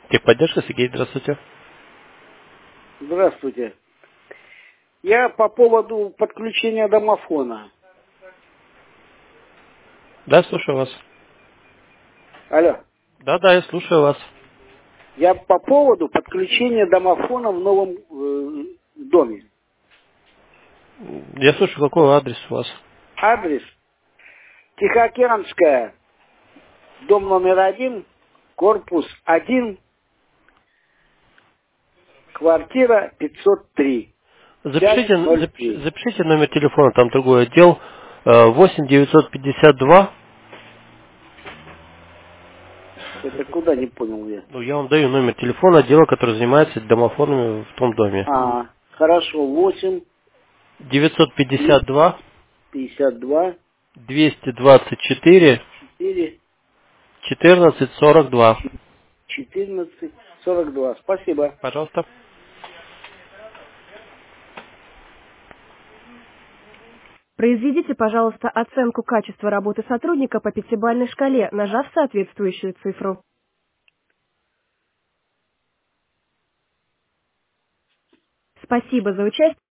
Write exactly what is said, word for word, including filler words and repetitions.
Техподдержка, Сергей, здравствуйте. Здравствуйте. Я по поводу подключения домофона. Да, слушаю вас. Алло. Да, да, я слушаю вас. Я по поводу подключения домофона в новом э, доме. Я слушаю, какой адрес у вас? Адрес Тихоокеанская, дом номер один, корпус один, квартира пятьсот три, пять Запишите, ноль запиш- три. запишите номер телефона, там другой отдел. э, восемь девятьсот пятьдесят два. Это куда, не понял я. Ну, я вам даю номер телефона отдела, который занимается домофонами в том доме. А, хорошо, восемь девятьсот пятьдесят два пятьдесят два двести двадцать четыре четыре четырнадцать сорок два. четырнадцать сорок два. Спасибо. Пожалуйста. Произведите, пожалуйста, оценку качества работы сотрудника по пятибалльной шкале, нажав соответствующую цифру. Спасибо за участие.